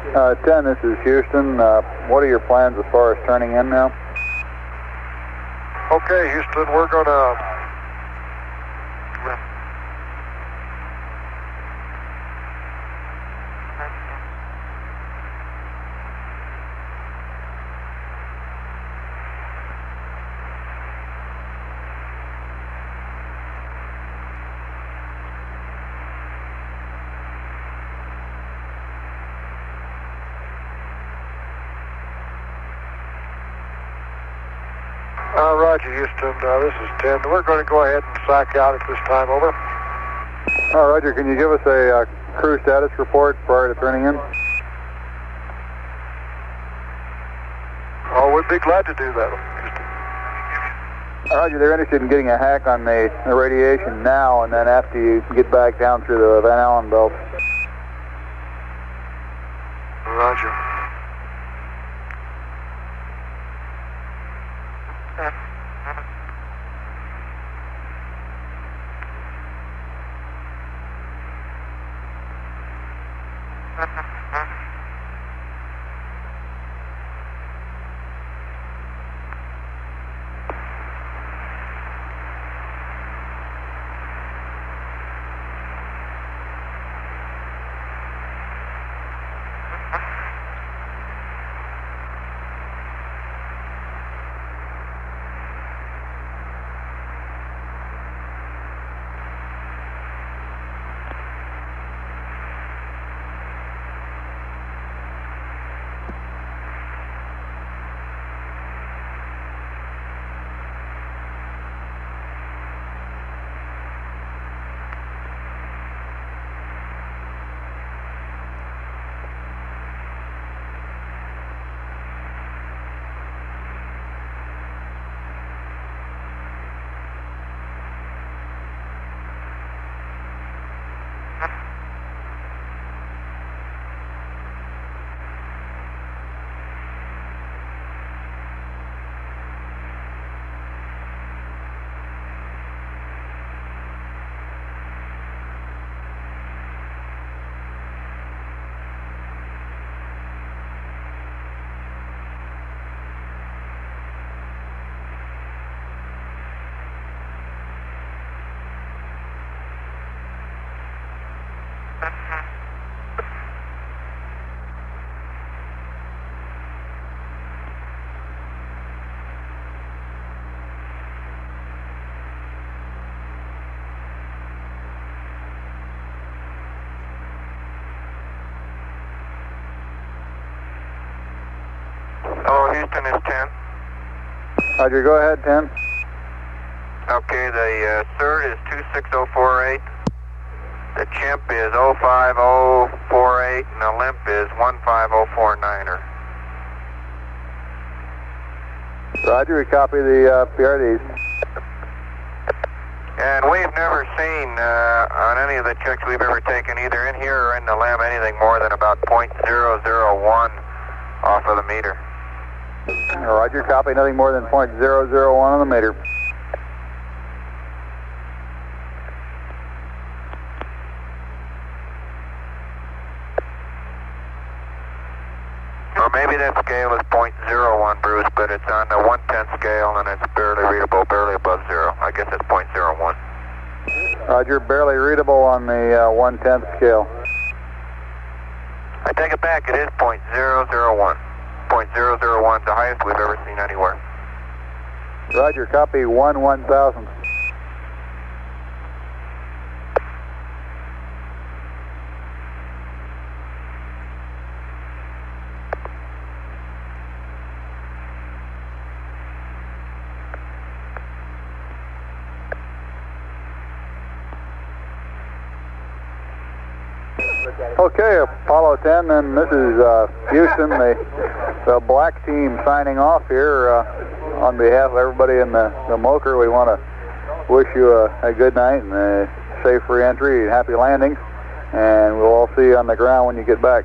10, this is Houston. What are your plans as far as turning in now? Okay, Houston, we're going to... Roger, Houston. This is 10. We're going to go ahead and sack out at this time. Over. Roger. Can you give us a crew status report prior to turning in? Oh, we'd be glad to do that, Houston. Roger. They're interested in getting a hack on the radiation now, and then after you get back down through the Van Allen belt. Roger. Oh, Houston is 10. Roger, go ahead, 10. Okay, the CERT is 26048. The chimp is 05048, and the limp is 15049er. Roger, we copy the PRDs. And we've never seen on any of the checks we've ever taken, either in here or in the limb, anything more than about .001 off of the meter. Roger, copy, nothing more than .001 on the meter. Or maybe that scale is .01, Bruce, but it's on the 1/10 scale and it's barely readable, barely above zero. I guess it's .01. Roger, barely readable on the 1/10 scale. I take it back, it is .001. .001 is the highest we've ever seen anywhere. Roger, copy 1/1000. Okay, Apollo 10, and this is Houston, the black team signing off here. On behalf of everybody in the Moker, we want to wish you a good night and a safe re-entry and happy landings, and we'll all see you on the ground when you get back.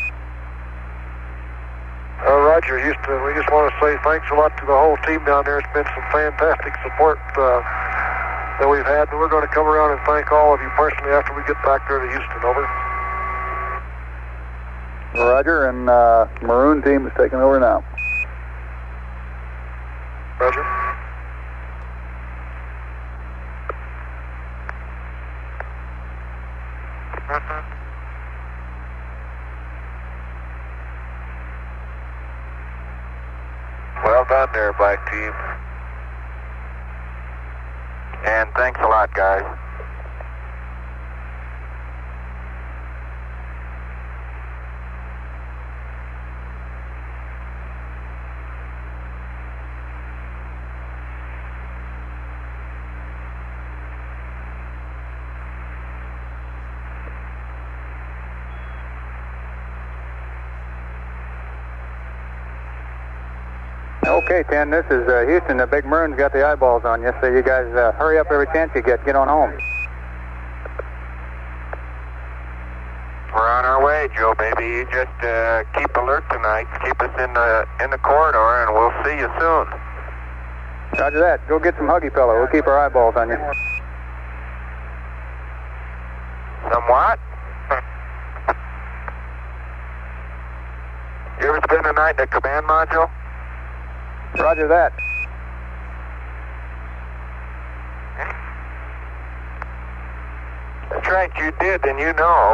Roger, Houston, we just want to say thanks a lot to the whole team down there. It's been some fantastic support that we've had, and we're going to come around and thank all of you personally after we get back there to Houston. Over. Roger, and Maroon team is taking over now. Roger. Well done there, Black team. And thanks a lot, guys. Okay, 10, this is Houston. The Big Maroon's got the eyeballs on you, so you guys hurry up every chance you get on home. We're on our way, Joe, baby. You just keep alert tonight. Keep us in the corridor, and we'll see you soon. Roger that. Go get some Huggy Fellow. We'll keep our eyeballs on you. Somewhat? You ever spend a night in the command module? Roger that. That's right, you did, and you know.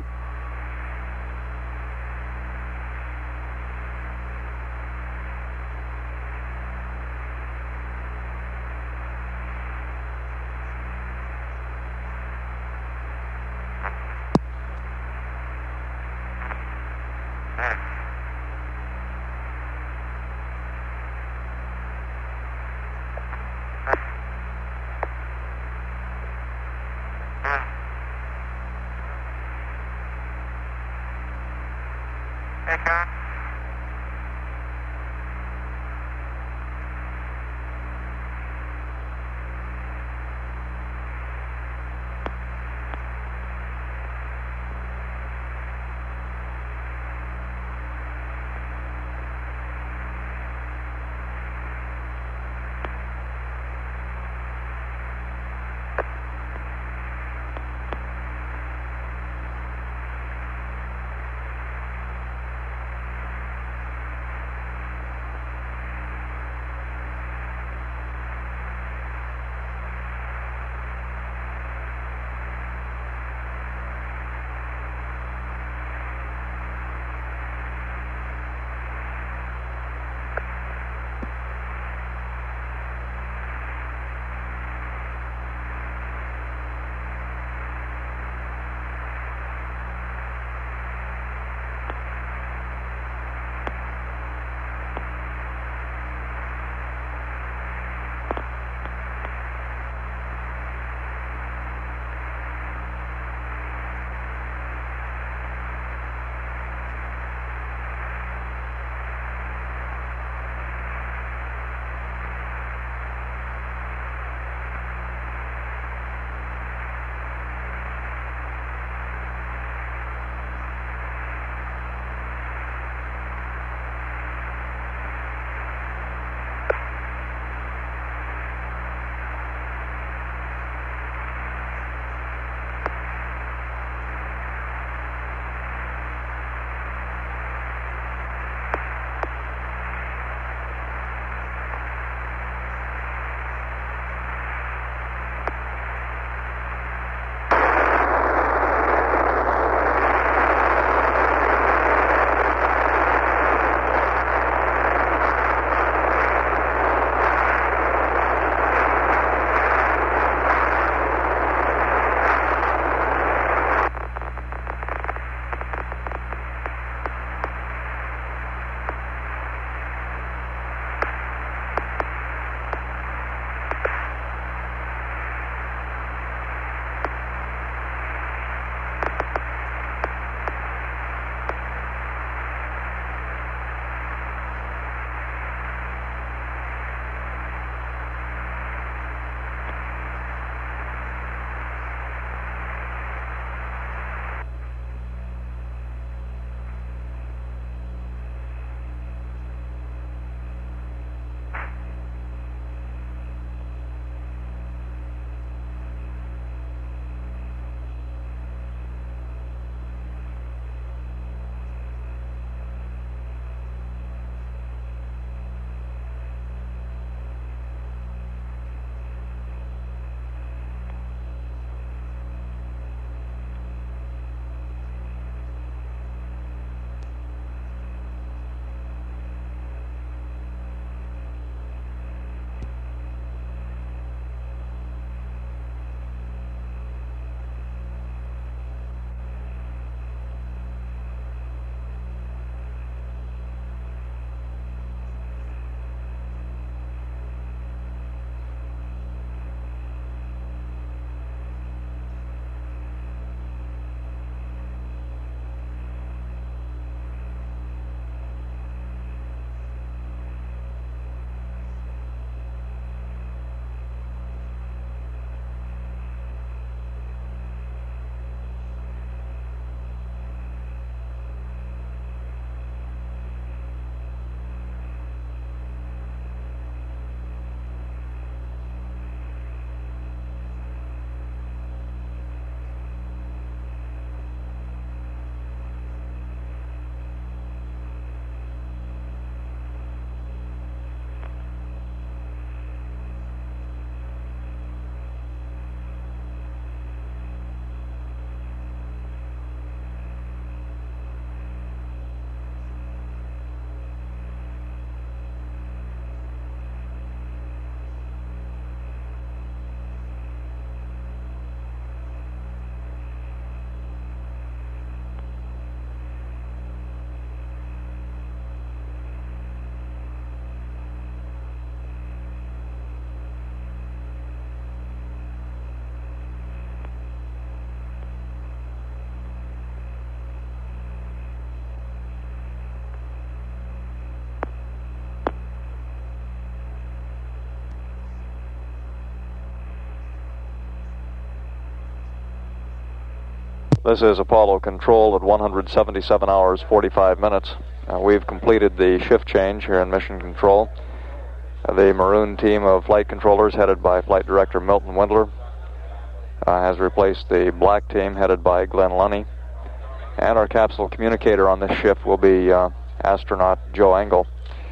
This is Apollo Control at 177 hours 45 minutes. We've completed the shift change here in Mission Control. The maroon team of flight controllers headed by Flight Director Milton Windler has replaced the black team headed by Glenn Lunny. And our capsule communicator on this shift will be astronaut Joe Engel.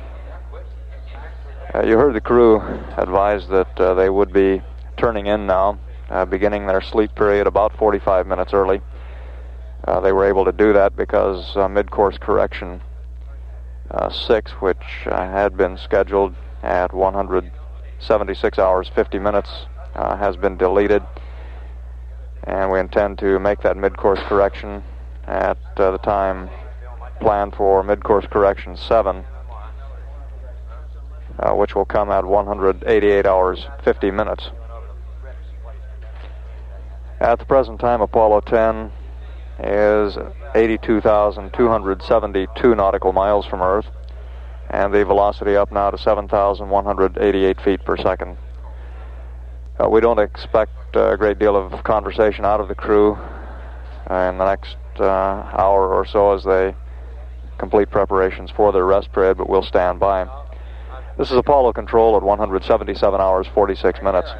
You heard the crew advise that they would be turning in now, beginning their sleep period about 45 minutes early. They were able to do that because mid-course correction 6, which had been scheduled at 176 hours 50 minutes, has been deleted. And we intend to make that mid-course correction at the time planned for mid-course correction 7, which will come at 188 hours 50 minutes. At the present time, Apollo 10 is 82,272 nautical miles from Earth, and the velocity up now to 7,188 feet per second. We don't expect a great deal of conversation out of the crew in the next hour or so as they complete preparations for their rest period, but we'll stand by. This is Apollo Control at 177 hours 46 minutes.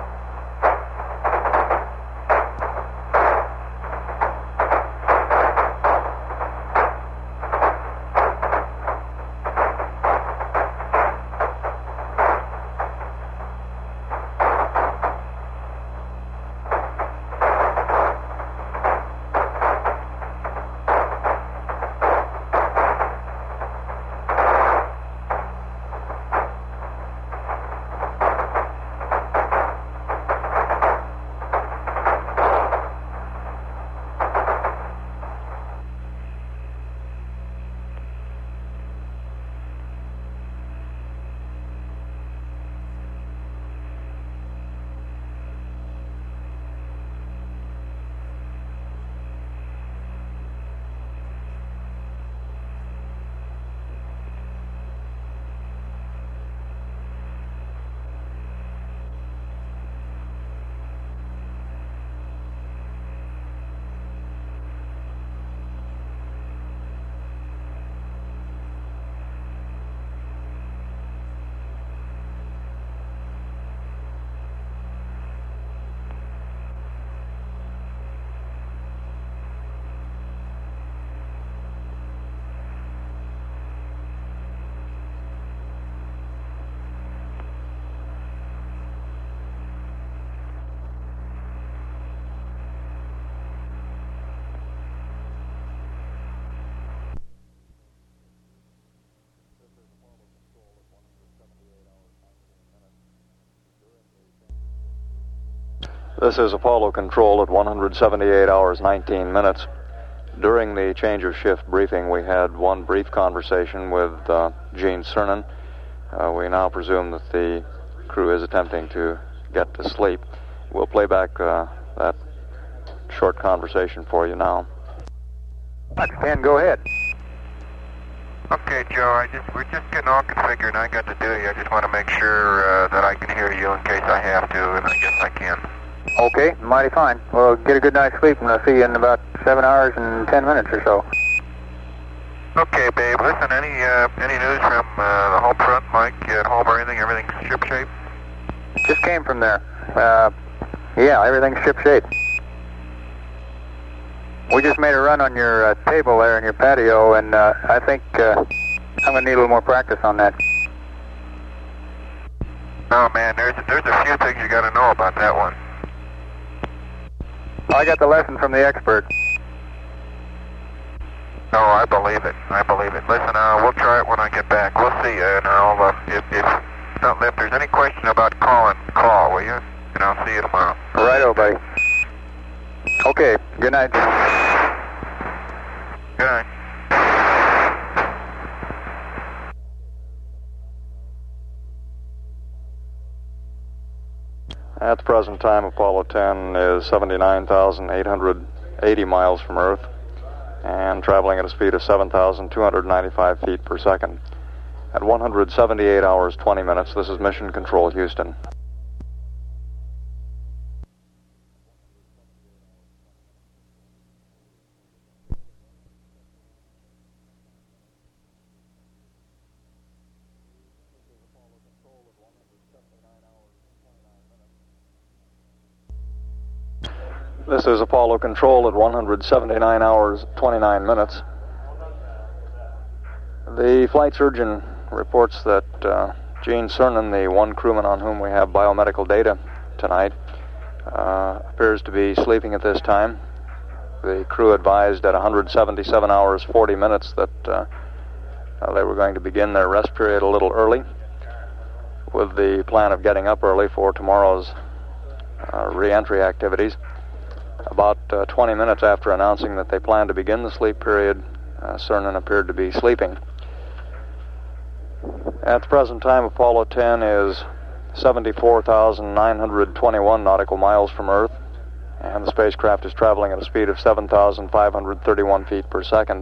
This is Apollo Control at 178 hours 19 minutes. During the change of shift briefing, we had one brief conversation with Gene Cernan. We now presume that the crew is attempting to get to sleep. We'll play back that short conversation for you now. Ken, go ahead. Okay, Joe, we're just getting all configured, and I got the duty. I just want to make sure that I can hear you in case I have to, and I guess I can. Okay, mighty fine. Well, get a good night's sleep, and I'll see you in about 7 hours and 10 minutes or so. Okay, babe. Listen, any news from the home front, Mike, at home or anything? Everything's shipshape? Just came from there. Yeah, everything's shipshape. We just made a run on your table there in your patio, and I think I'm going to need a little more practice on that. Oh, man, there's a few things you got to know about that one. I got the lesson from the expert. No, I believe it. I believe it. Listen, we'll try it when I get back. We'll see you, and if there's any question about calling, call, will you? And I'll see you tomorrow. Righto, buddy. Okay, good night. Good night. At the present time, Apollo 10 is 79,880 miles from Earth and traveling at a speed of 7,295 feet per second. At 178 hours 20 minutes, this is Mission Control, Houston. This is Apollo Control at 179 hours, 29 minutes. The flight surgeon reports that Gene Cernan, the one crewman on whom we have biomedical data tonight, appears to be sleeping at this time. The crew advised at 177 hours, 40 minutes that they were going to begin their rest period a little early, with the plan of getting up early for tomorrow's re-entry activities. About 20 minutes after announcing that they planned to begin the sleep period, Cernan appeared to be sleeping. At the present time, Apollo 10 is 74,921 nautical miles from Earth, and the spacecraft is traveling at a speed of 7,531 feet per second.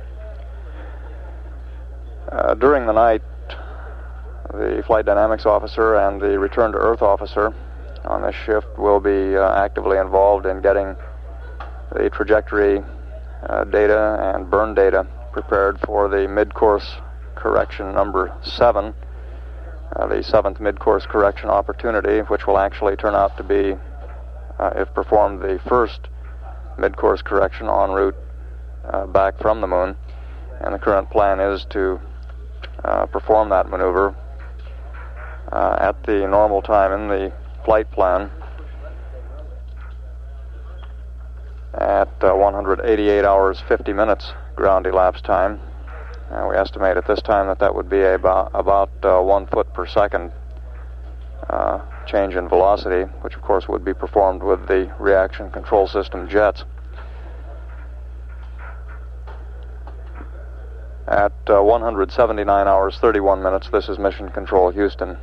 During the night, the flight dynamics officer and the return to Earth officer on this shift will be actively involved in getting the trajectory data and burn data prepared for the mid-course correction number 7, the 7th mid-course correction opportunity, which will actually turn out to be, if performed, the first mid-course correction en route back from the moon. And the current plan is to perform that maneuver at the normal time in the flight plan at 188 hours 50 minutes ground elapsed time. We estimate at this time that would be about 1 foot per second change in velocity, which of course would be performed with the reaction control system jets. At 179 hours 31 minutes, this is Mission Control Houston.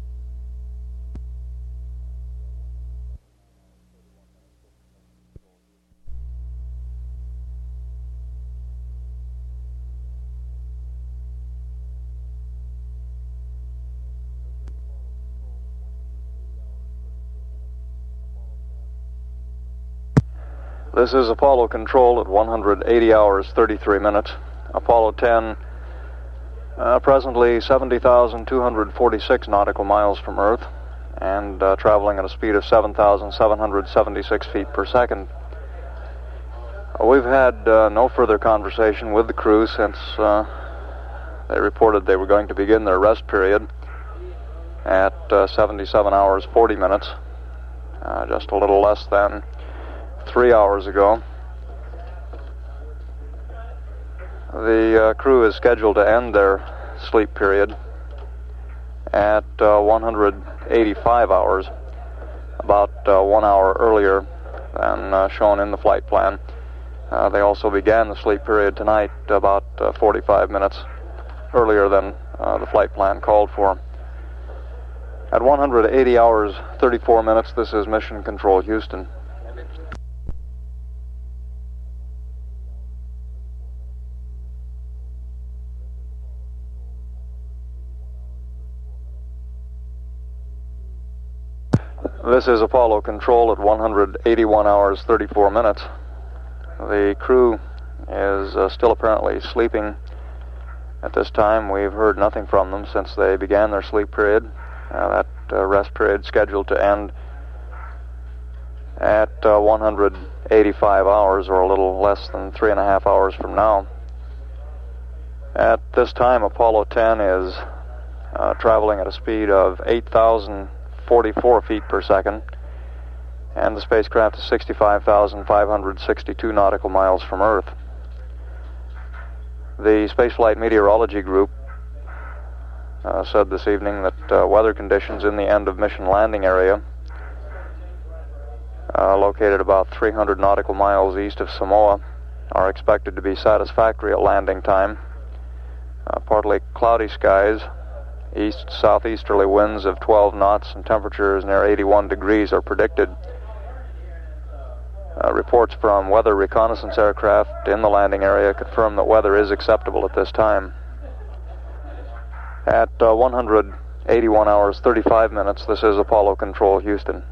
This is Apollo Control at 180 hours 33 minutes. Apollo 10, presently 70,246 nautical miles from Earth and traveling at a speed of 7,776 feet per second. We've had no further conversation with the crew since they reported they were going to begin their rest period at 77 hours 40 minutes, just a little less than 3 hours ago. The crew is scheduled to end their sleep period at 185 hours, about 1 hour earlier than shown in the flight plan. They also began the sleep period tonight about 45 minutes earlier than the flight plan called for. At 180 hours 34 minutes, this is Mission Control Houston. This is Apollo Control at 181 hours 34 minutes. The crew is still apparently sleeping at this time. We've heard nothing from them since they began their sleep period. That rest period scheduled to end at 185 hours, or a little less than 3.5 hours from now. At this time, Apollo 10 is traveling at a speed of 8,044 feet per second, and the spacecraft is 65,562 nautical miles from Earth. The Spaceflight Meteorology Group said this evening that weather conditions in the end of mission landing area, located about 300 nautical miles east of Samoa, are expected to be satisfactory at landing time. Partly cloudy skies, east-southeasterly winds of 12 knots, and temperatures near 81 degrees are predicted. Reports from weather reconnaissance aircraft in the landing area confirm that weather is acceptable at this time. At 181 hours 35 minutes, this is Apollo Control Houston.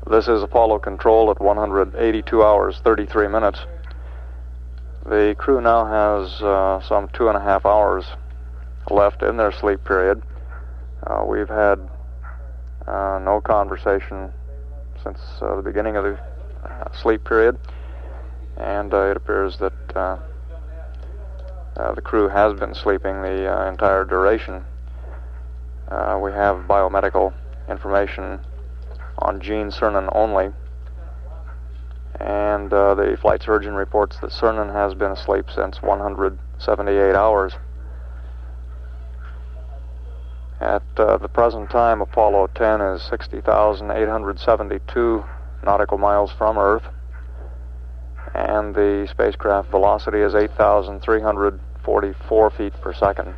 This is Apollo Control at 182 hours, 33 minutes. The crew now has some 2.5 hours left in their sleep period. We've had no conversation since the beginning of the sleep period, and it appears that the crew has been sleeping the entire duration. We have biomedical information on Gene Cernan only, and the flight surgeon reports that Cernan has been asleep since 178 hours. At the present time, Apollo 10 is 60,872 nautical miles from Earth, and the spacecraft velocity is 8,344 feet per second.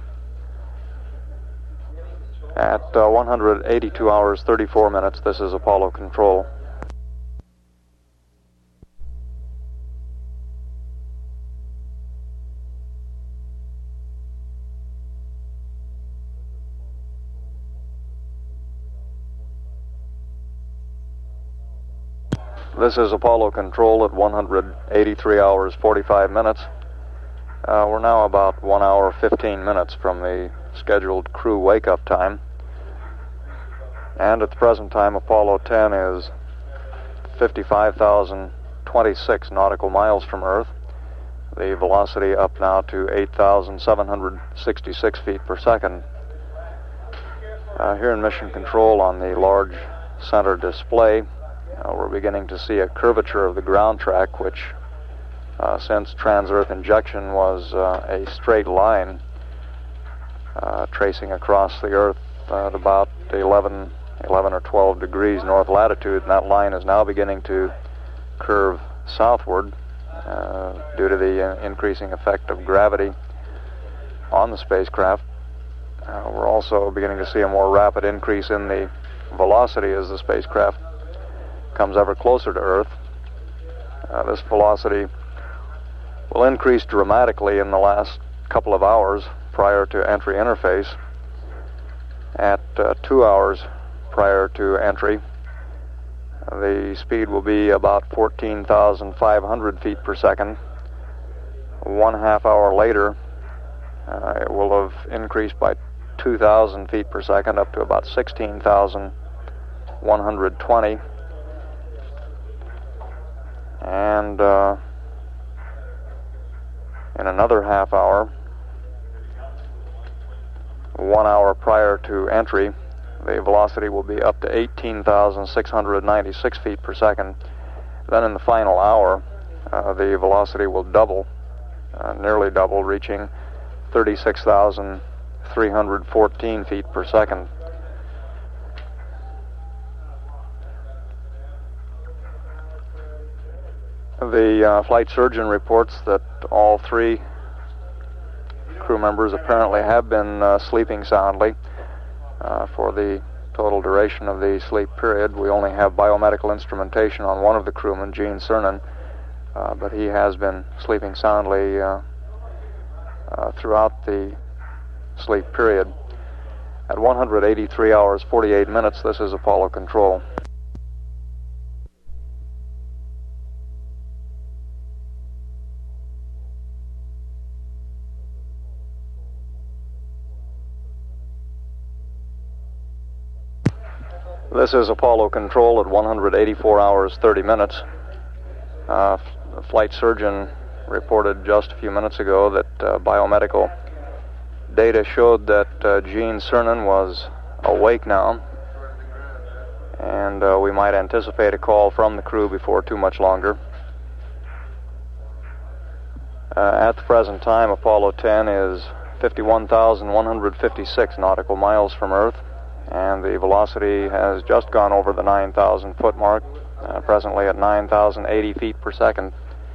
At 182 hours, 34 minutes, this is Apollo Control. This is Apollo Control at 183 hours, 45 minutes. We're now about 1 hour, 15 minutes from the scheduled crew wake-up time. And at the present time, Apollo 10 is 55,026 nautical miles from Earth. The velocity up now to 8,766 feet per second. Here in Mission Control on the large center display, we're beginning to see a curvature of the ground track, which since trans-Earth injection was a straight line tracing across the Earth at about 11 or 12 degrees north latitude, and that line is now beginning to curve southward due to the increasing effect of gravity on the spacecraft. We're also beginning to see a more rapid increase in the velocity as the spacecraft comes ever closer to Earth. This velocity will increase dramatically in the last couple of hours prior to entry interface. At 2 hours prior to entry, the speed will be about 14,500 feet per second. 1/2 hour later, it will have increased by 2,000 feet per second up to about 16,120. And in another 1/2 hour, 1 hour prior to entry, the velocity will be up to 18,696 feet per second. Then in the final hour, the velocity will double, nearly double, reaching 36,314 feet per second. The flight surgeon reports that all 3 crew members apparently have been sleeping soundly for the total duration of the sleep period. We only have biomedical instrumentation on one of the crewmen, Gene Cernan, but he has been sleeping soundly throughout the sleep period. At 183 hours, 48 minutes, this is Apollo Control. This is Apollo Control at 184 hours, 30 minutes. The flight surgeon reported just a few minutes ago that biomedical data showed that Gene Cernan was awake now, and we might anticipate a call from the crew before too much longer. At the present time, Apollo 10 is 51,156 nautical miles from Earth, and the velocity has just gone over the 9,000 foot mark, presently at 9,080 feet per second.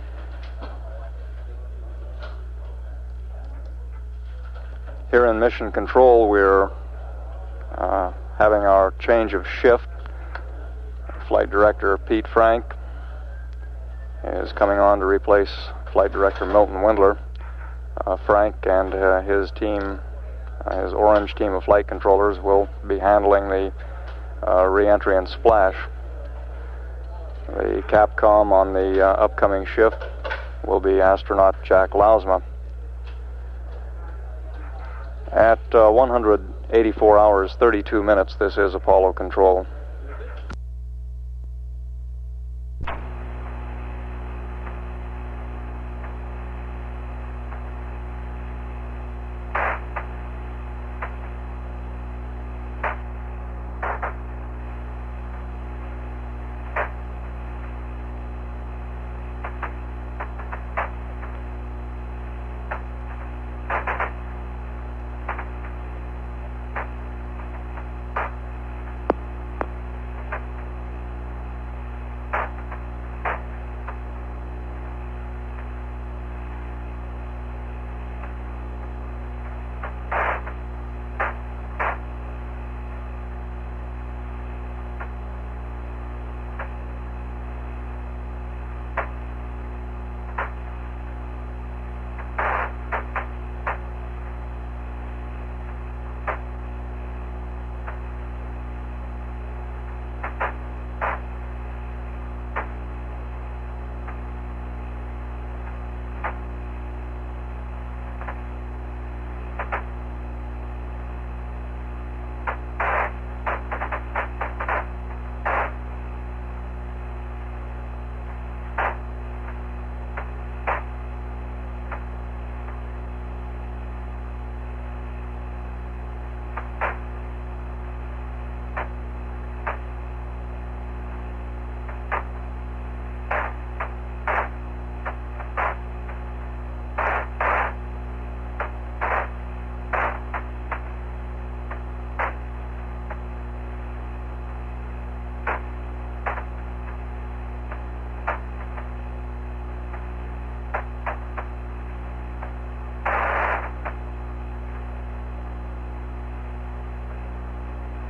Here in Mission Control, we're having our change of shift. Flight Director Pete Frank is coming on to replace Flight Director Milton Windler. Frank and his team, his orange team of flight controllers, will be handling the re-entry and splash. The Capcom on the upcoming shift will be astronaut Jack Lausma. At 184 hours, 32 minutes, this is Apollo Control.